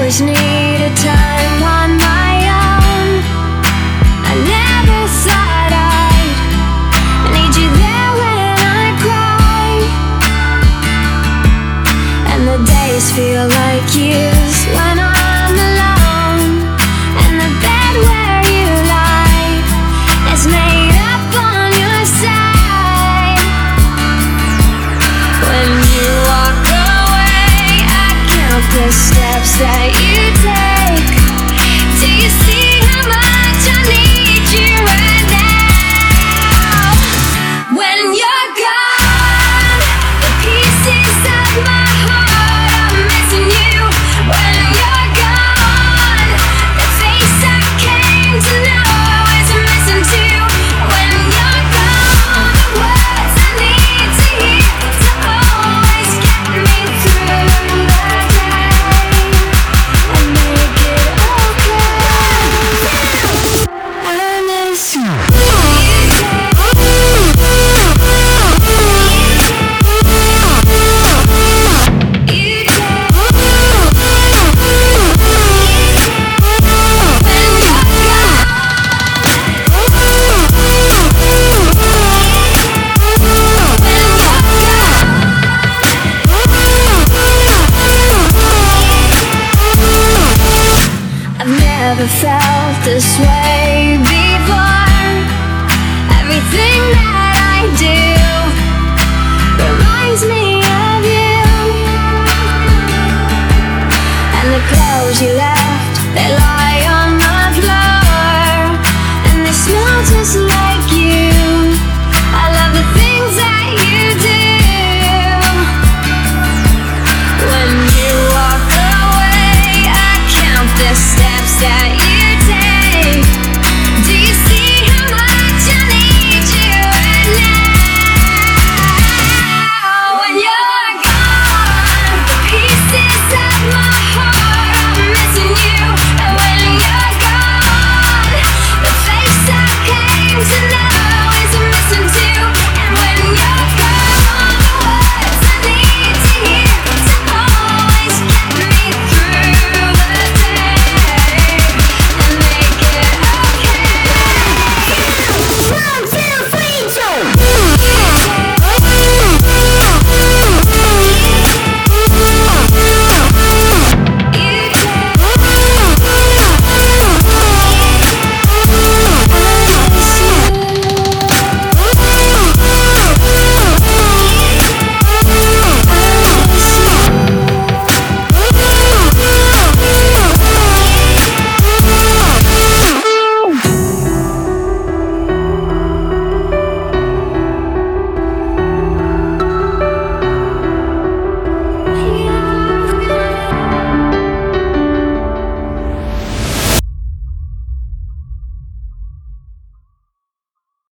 always needed time on my own. I never thought I'd need you there when I cry, and the days feel like years when I'm alone, and the bed where you lie is made up on your side. When you walk away, I count the steps that you take. Do you see how much I need you right now? When you're gone, the pieces of my heart are missing you. When you're gone, the face I came to know is missing too. When you're gone, the words I need to hear to always get me through the day and make it okay. I miss you. I've never felt this way before. Everything that I do reminds me of you, and the clothes you left, they lie on the floor, and they smell just